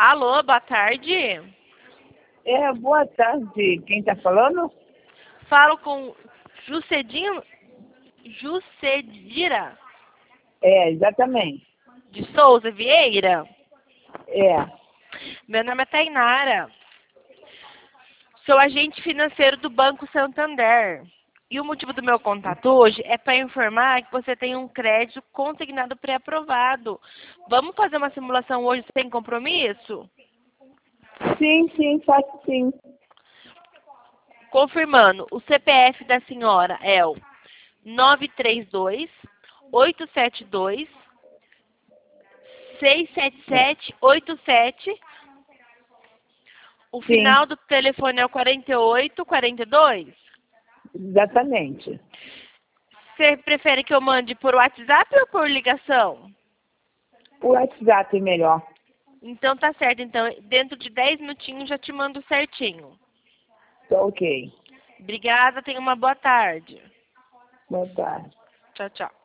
Alô, boa tarde. Boa tarde. Quem está falando? Falo com Jucedira Exatamente. de Souza Vieira. É. Meu nome é Tainara. Sou agente financeiro do Banco Santander. E o motivo do meu contato hoje é para informar que você tem um crédito consignado pré-aprovado. Vamos fazer uma simulação hoje sem compromisso? Sim, faço sim. Confirmando, o CPF da senhora é o 932-872-67787. O Sim, final do telefone é o 4842. exatamente. Você prefere que eu mande por WhatsApp ou por ligação? O WhatsApp é melhor. Então tá certo. Então, dentro de 10 minutinhos já te mando certinho. Tá ok. Obrigada, tenha uma boa tarde. Boa tarde. Tchau, tchau.